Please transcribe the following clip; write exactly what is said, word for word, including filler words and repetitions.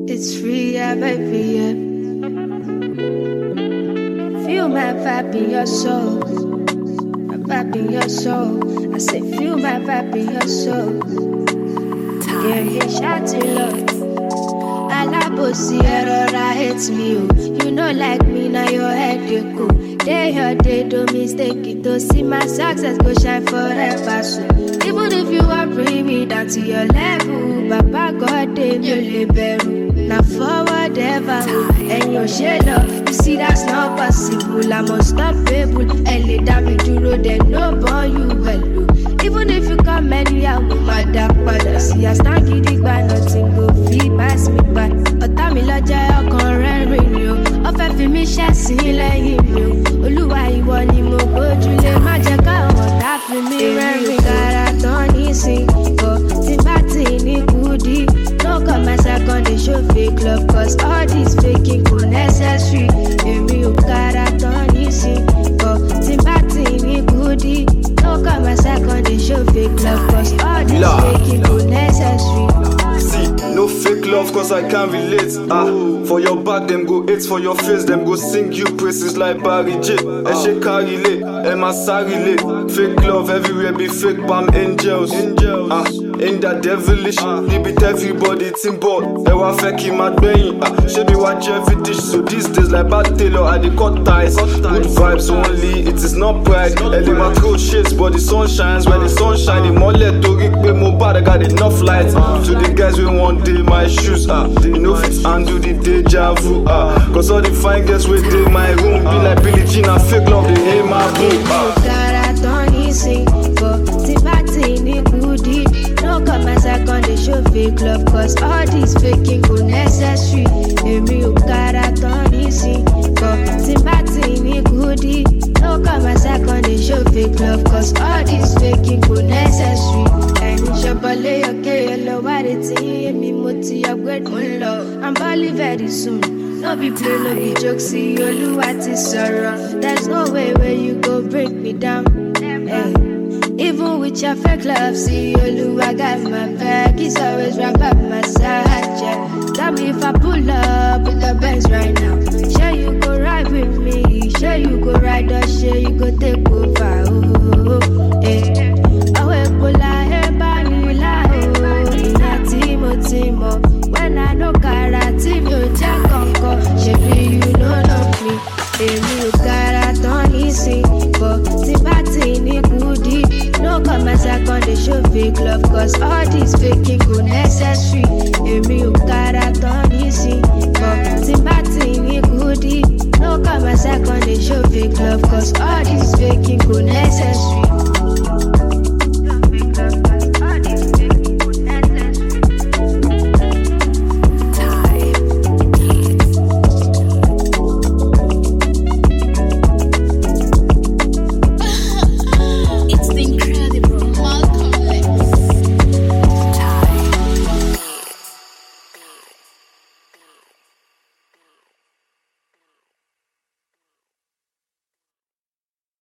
It's free, yeah, baby, yeah. Feel my vibe in your soul. My vibe in your soul. I say, feel my vibe in your soul. Yeah, yeah, shout it love. Alabosi errora hate me, oh. You know like me, now your head you go. Day your day, don't mistake it. To see my success go shine forever. So even if you are bring me down to your level, Baba God they no liberal. Now forward ever, and your shade love. You see that's not possible. I'm unstoppable. Ellie down me to road, they no born you well. Even if you come any out with my dark brother, see I stand giddy by nothing go feed pass me by. Ọ̀tá mi lọ́jọ́ ọkàn rẹ̀ rìn ni o, ó fẹ́ fi mí ṣẹ̀sín lẹ́yìn mi o. Olúwa ìwọ ni mo gbójúlé, má jẹ́ káwọn ọ̀tá fi mí rẹ́rìn. Kára tán nísìn kọ́ tí bá tì ní kúdí. No come my second dey show fake love, cause all this faking kò necessary. Èmi ò kára tán nísìn kọ́ tí bá tì ní kúdí. No come my second dey show fake love, cause all this faking kò necessary. See, no fake love cause I can't relate. Ah, for your back them go hate, for your face them go sing you praises like Barry J. And she can't relate, and my sorry late. Fake love everywhere be fake palm angels. Ah, ain't that devilish? He beat everybody team ball. They were fake him at Bain. Ah, she be watch every dish. So these days like bad tailor at the cut ties. Good vibes only, it is not pride. Ellie my throat shades, but the sun shines. When the sun shine, the more let to rig me more bad. I got enough light. To the guys we want day my shoes. Ah, you know fit undo the deja vu. Ah, cause all the fine girls with day my room. Be like Billie Jean and fake love, they hate my boom. Ah. No come my second they show fake love, cause all this faking go necessary. Èmi ò kára tán nísìn kọ́ tí bá tì ní kúdí. No come my second they show fake love, cause all this faking go necessary. Ẹni ṣọ̀bọ̀lé ọ̀kẹ́ lọ wá retí èmi mo ti upgrade mo ń lọ. I'm balling very soon. No be play, no be joke, see Olúwa ti sọ̀rọ̀. There's no way where you go break me down. Hey. Even with your fake love, see Oluwa got my back. He's always right by my side, yeah. Tell me if I pull up with the Benz right now. Sure you go ride with me, sure you go ride or sure you go take over. Oh, eh. Oh, eh, pull out here, Banila, oh. Ina Timo, Timo. When I know karate, you check conco. Shebi, you know love me. Emi o kara ton isi, but Tibati ni kudi. No come my second they show fake love, cause all this faking go necessary. Emi o kara ton isi, but Tibati ni kudi. No come my second they show fake love, cause all this faking go necessary.